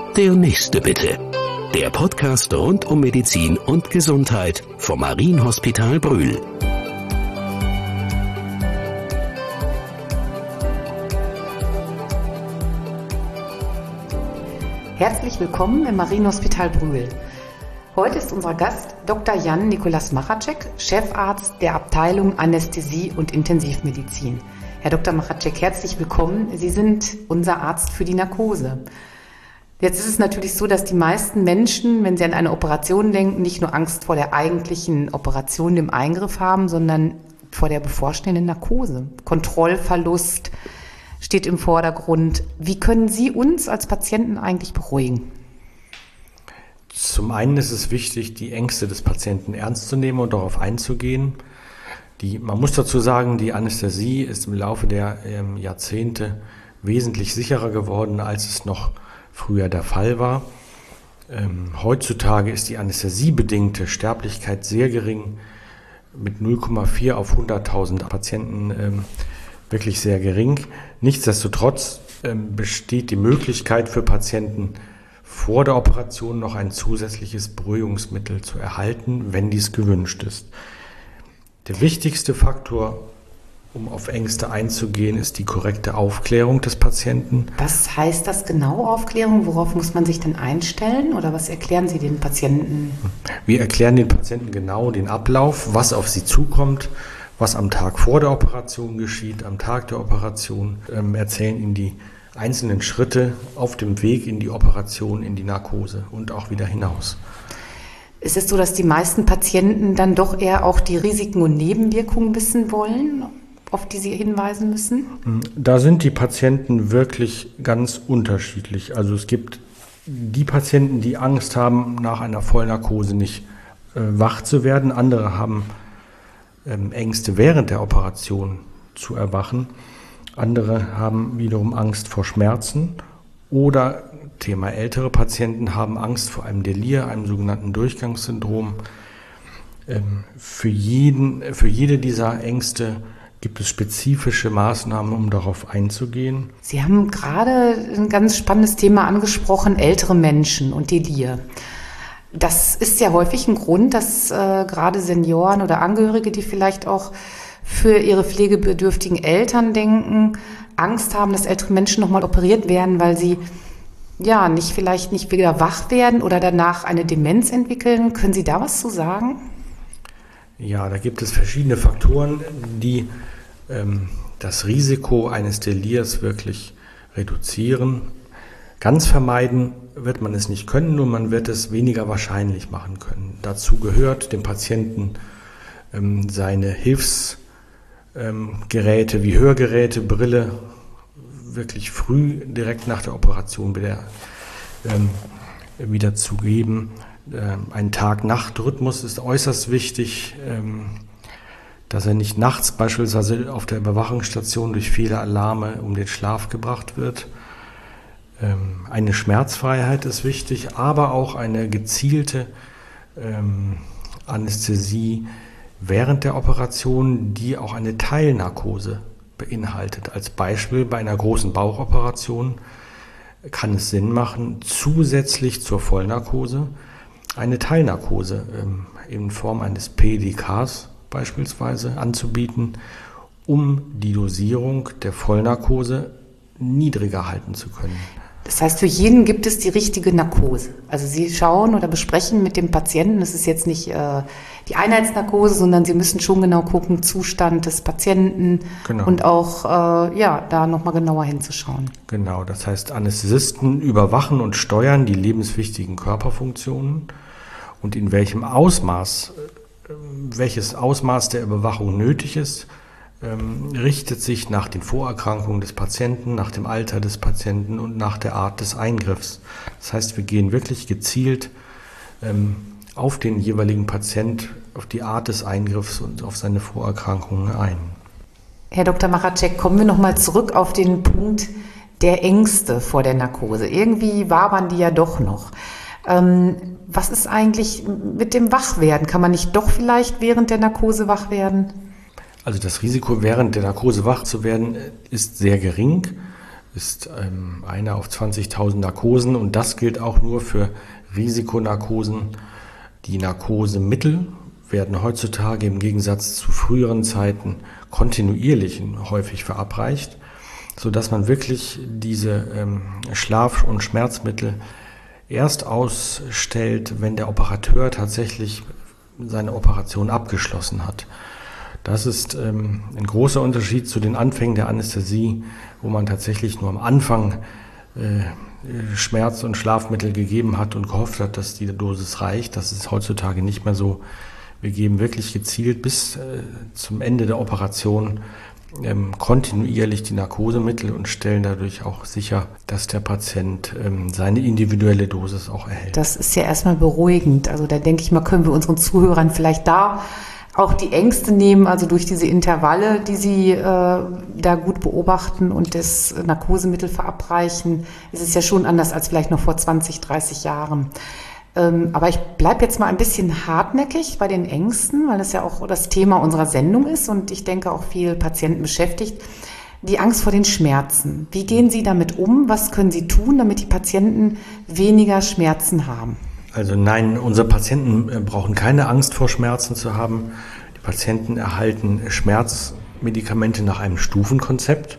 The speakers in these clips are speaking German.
Der nächste bitte. Der Podcast rund um Medizin und Gesundheit vom Marienhospital Brühl. Herzlich willkommen im Marienhospital Brühl. Heute ist unser Gast Dr. Jan Nikolas Machacek, Chefarzt der Abteilung Anästhesie und Intensivmedizin. Herr Dr. Machacek, herzlich willkommen. Sie sind unser Arzt für die Narkose. Jetzt ist es natürlich so, dass die meisten Menschen, wenn sie an eine Operation denken, nicht nur Angst vor der eigentlichen Operation, dem Eingriff haben, sondern vor der bevorstehenden Narkose. Kontrollverlust steht im Vordergrund. Wie können Sie uns als Patienten eigentlich beruhigen? Zum einen ist es wichtig, die Ängste des Patienten ernst zu nehmen und darauf einzugehen. Man muss dazu sagen, die Anästhesie ist im Laufe der Jahrzehnte wesentlich sicherer geworden, als es noch früher der Fall war. Heutzutage ist die anästhesiebedingte Sterblichkeit sehr gering, mit 0,4 auf 100.000 Patienten wirklich sehr gering. Nichtsdestotrotz besteht die Möglichkeit für Patienten, vor der Operation noch ein zusätzliches Beruhigungsmittel zu erhalten, wenn dies gewünscht ist. Der wichtigste Faktor, um auf Ängste einzugehen, ist die korrekte Aufklärung des Patienten. Was heißt das genau, Aufklärung? Worauf muss man sich denn einstellen oder was erklären Sie den Patienten? Wir erklären den Patienten genau den Ablauf, was auf sie zukommt, was am Tag vor der Operation geschieht, am Tag der Operation, erzählen ihnen die einzelnen Schritte auf dem Weg in die Operation, in die Narkose und auch wieder hinaus. Ist es so, dass die meisten Patienten dann doch eher auch die Risiken und Nebenwirkungen wissen wollen, auf die sie hinweisen müssen? Da sind die Patienten wirklich ganz unterschiedlich. Also es gibt die Patienten, die Angst haben, nach einer Vollnarkose nicht wach zu werden. Andere haben Ängste während der Operation zu erwachen. Andere haben wiederum Angst vor Schmerzen oder, Thema ältere Patienten, haben Angst vor einem Delir, einem sogenannten Durchgangssyndrom. Für jede dieser Ängste gibt es spezifische Maßnahmen, um darauf einzugehen. Sie haben gerade ein ganz spannendes Thema angesprochen, ältere Menschen und Delir. Das ist ja häufig ein Grund, dass gerade Senioren oder Angehörige, die vielleicht auch für ihre pflegebedürftigen Eltern denken, Angst haben, dass ältere Menschen nochmal operiert werden, weil sie vielleicht nicht wieder wach werden oder danach eine Demenz entwickeln. Können Sie da was zu sagen? Ja, da gibt es verschiedene Faktoren, die das Risiko eines Delirs wirklich reduzieren. Ganz vermeiden wird man es nicht können, nur man wird es weniger wahrscheinlich machen können. Dazu gehört, dem Patienten seine Hilfsgeräte wie Hörgeräte, Brille wirklich früh direkt nach der Operation wieder zu geben. Ein Tag-Nacht-Rhythmus ist äußerst wichtig, dass er nicht nachts beispielsweise auf der Überwachungsstation durch viele Alarme um den Schlaf gebracht wird. Eine Schmerzfreiheit ist wichtig, aber auch eine gezielte Anästhesie während der Operation, die auch eine Teilnarkose beinhaltet. Als Beispiel bei einer großen Bauchoperation kann es Sinn machen, zusätzlich zur Vollnarkose eine Teilnarkose in Form eines PDKs beispielsweise anzubieten, um die Dosierung der Vollnarkose niedriger halten zu können. Das heißt, für jeden gibt es die richtige Narkose. Also Sie schauen oder besprechen mit dem Patienten, das ist jetzt nicht die Einheitsnarkose, sondern Sie müssen schon genau gucken, Zustand des Patienten, genau. Und auch da nochmal genauer hinzuschauen. Genau, das heißt, Anästhesisten überwachen und steuern die lebenswichtigen Körperfunktionen und in welches Ausmaß der Überwachung nötig ist, richtet sich nach den Vorerkrankungen des Patienten, nach dem Alter des Patienten und nach der Art des Eingriffs. Das heißt, wir gehen wirklich gezielt auf den jeweiligen Patient, auf die Art des Eingriffs und auf seine Vorerkrankungen ein. Herr Dr. Machacek, kommen wir nochmal zurück auf den Punkt der Ängste vor der Narkose. Irgendwie wabern die ja doch noch. Was ist eigentlich mit dem Wachwerden? Kann man nicht doch vielleicht während der Narkose wach werden? Also das Risiko, während der Narkose wach zu werden, ist sehr gering. ist einer auf 20.000 Narkosen und das gilt auch nur für Risikonarkosen. Die Narkosemittel werden heutzutage im Gegensatz zu früheren Zeiten kontinuierlich häufig verabreicht, sodass man wirklich diese Schlaf- und Schmerzmittel erst ausstellt, wenn der Operateur tatsächlich seine Operation abgeschlossen hat. Das ist ein großer Unterschied zu den Anfängen der Anästhesie, wo man tatsächlich nur am Anfang Schmerz- und Schlafmittel gegeben hat und gehofft hat, dass die Dosis reicht. Das ist heutzutage nicht mehr so. Wir geben wirklich gezielt bis zum Ende der Operation kontinuierlich die Narkosemittel und stellen dadurch auch sicher, dass der Patient seine individuelle Dosis auch erhält. Das ist ja erstmal beruhigend. Also da denke ich mal, können wir unseren Zuhörern vielleicht da auch die Ängste nehmen, also durch diese Intervalle, die sie da gut beobachten und das Narkosemittel verabreichen. Es ist ja schon anders als vielleicht noch vor 20, 30 Jahren. Aber ich bleibe jetzt mal ein bisschen hartnäckig bei den Ängsten, weil das ja auch das Thema unserer Sendung ist und ich denke auch viel Patienten beschäftigt. Die Angst vor den Schmerzen. Wie gehen Sie damit um? Was können Sie tun, damit die Patienten weniger Schmerzen haben? Also nein, unsere Patienten brauchen keine Angst vor Schmerzen zu haben. Die Patienten erhalten Schmerzmedikamente nach einem Stufenkonzept.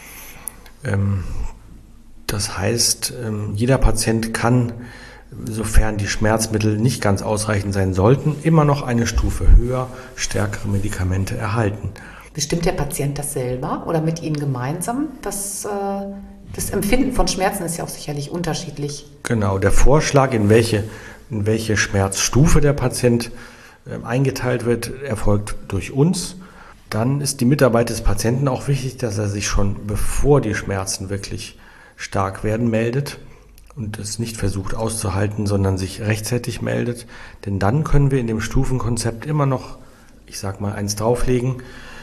Das heißt, jeder Patient kann, sofern die Schmerzmittel nicht ganz ausreichend sein sollten, immer noch eine Stufe höher stärkere Medikamente erhalten. Bestimmt der Patient das selber oder mit Ihnen gemeinsam? Das Empfinden von Schmerzen ist ja auch sicherlich unterschiedlich. Genau, der Vorschlag, in welche Schmerzstufe der Patient eingeteilt wird, erfolgt durch uns. Dann ist die Mitarbeit des Patienten auch wichtig, dass er sich schon, bevor die Schmerzen wirklich stark werden, meldet und es nicht versucht auszuhalten, sondern sich rechtzeitig meldet. Denn dann können wir in dem Stufenkonzept immer noch, ich sag mal, eins drauflegen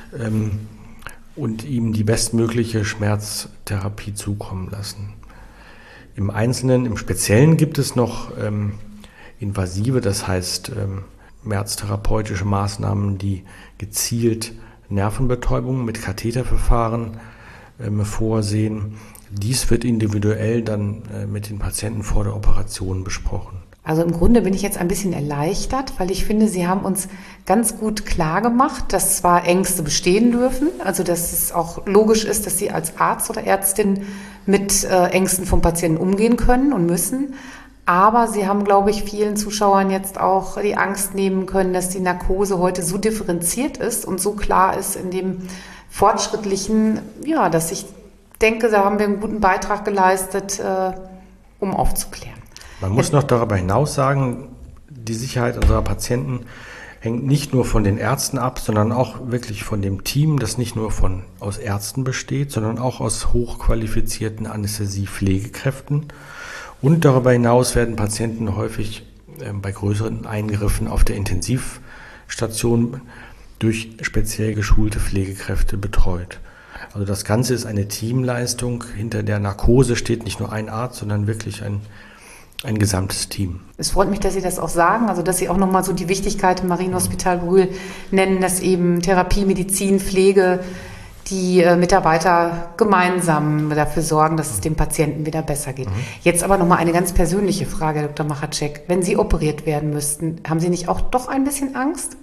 und ihm die bestmögliche Schmerztherapie zukommen lassen. Im Einzelnen, im Speziellen gibt es noch invasive, das heißt schmerztherapeutische Maßnahmen, die gezielt Nervenbetäubung mit Katheterverfahren vorsehen. Dies wird individuell dann mit den Patienten vor der Operation besprochen. Also im Grunde bin ich jetzt ein bisschen erleichtert, weil ich finde, Sie haben uns ganz gut klar gemacht, dass zwar Ängste bestehen dürfen, also dass es auch logisch ist, dass Sie als Arzt oder Ärztin mit Ängsten vom Patienten umgehen können und müssen. Aber Sie haben, glaube ich, vielen Zuschauern jetzt auch die Angst nehmen können, dass die Narkose heute so differenziert ist und so klar ist in dem Fortschrittlichen, ja, dass ich denke, da haben wir einen guten Beitrag geleistet, um aufzuklären. Man muss noch darüber hinaus sagen, die Sicherheit unserer Patienten hängt nicht nur von den Ärzten ab, sondern auch wirklich von dem Team, das nicht nur aus Ärzten besteht, sondern auch aus hochqualifizierten Anästhesie-Pflegekräften. Und darüber hinaus werden Patienten häufig bei größeren Eingriffen auf der Intensivstation durch speziell geschulte Pflegekräfte betreut. Also das Ganze ist eine Teamleistung. Hinter der Narkose steht nicht nur ein Arzt, sondern wirklich ein gesamtes Team. Es freut mich, dass Sie das auch sagen, also dass Sie auch nochmal so die Wichtigkeit im Marienhospital Brühl nennen, dass eben Therapie, Medizin, Pflege, die Mitarbeiter gemeinsam dafür sorgen, dass es dem Patienten wieder besser geht. Jetzt aber nochmal eine ganz persönliche Frage, Herr Dr. Machacek. Wenn Sie operiert werden müssten, haben Sie nicht auch doch ein bisschen Angst?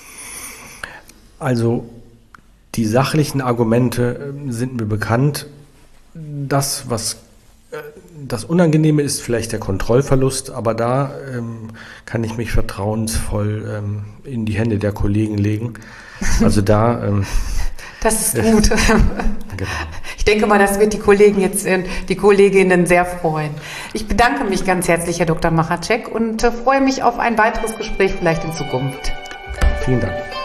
Also die sachlichen Argumente sind mir bekannt. Das Unangenehme ist vielleicht der Kontrollverlust, aber da kann ich mich vertrauensvoll in die Hände der Kollegen legen. Also da... das ist gut. Genau. Ich denke mal, das wird die Kolleginnen sehr freuen. Ich bedanke mich ganz herzlich, Herr Dr. Machacek, und freue mich auf ein weiteres Gespräch vielleicht in Zukunft. Vielen Dank.